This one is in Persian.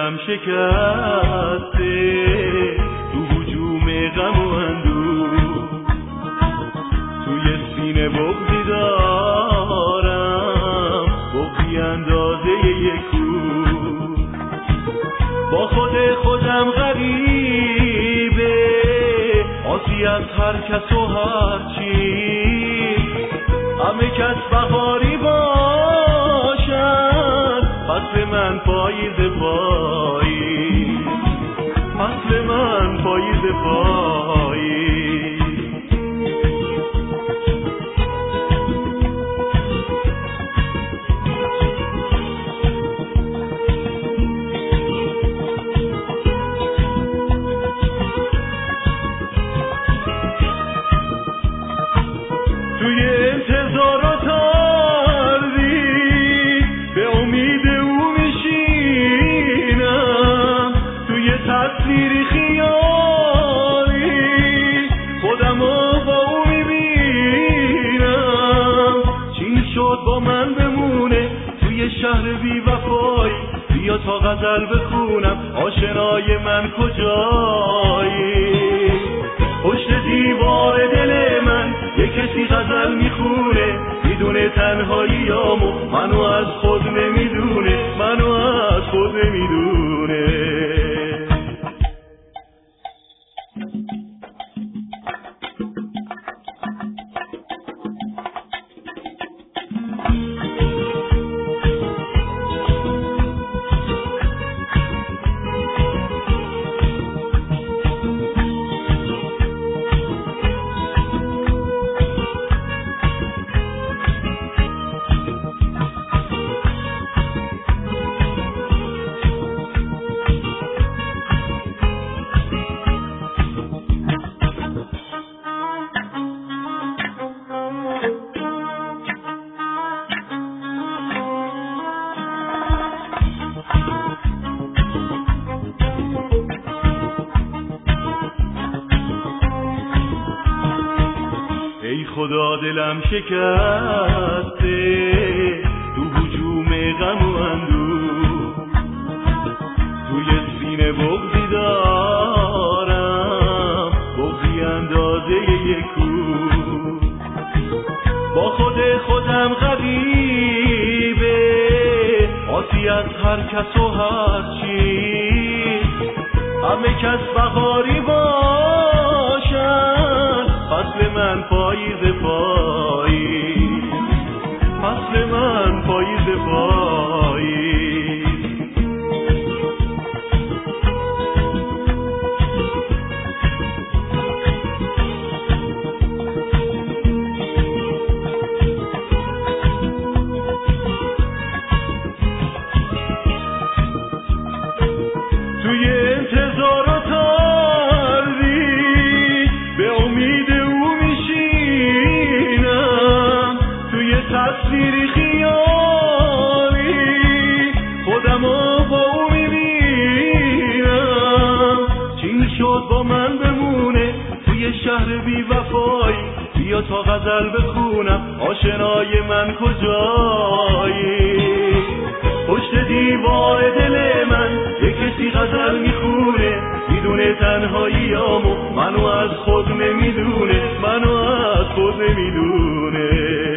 دلم شکسته تو هجوم غم و اندوه، توی سینه بغضی دارم، بغضی اندازه یک کوه. با خودم غریبه، آسی از هر کس و هر چی، همه کس بهاری باشن، فصل من پاییز پاییز، فصل من پاییز پاییز. توی انتظار و تردید به امید او میشینم، توی تصویری خیالی خودمو با او میبینم. چی شد با من بمونه توی شهر بی وفایی، بیا تا غزل بخونم آشنای من کجایی. پشت دیوار دل من یه کسی غزل میخونه، میدونه تنهاییامو، منو از خود نمیدونه، منو از خود نمیدونه. ای خدا دلم شکسته تو هجوم غم و اندوه، توی سینه بغضی دارم، بغضی اندازه یک کوه. با خودم غریبه، آسی از هر کس و هر چی، همه کس بهاری باشن، فصل من پاییز پاییز، فصل من پاییز پاییز. توی انتظار و تردید به امید او میشینم، توی تصویری خیالی خودمو با او میبینم. چی شد با من بمونه توی شهر بی وفایی، بیا تا غزل بخونم آشنای من کجایی. پشت دیوار دل من یه کسی غزل میخونه، میدونه تنهاییامو، منو از خود نمیدونه، منو از خود نمیدونه.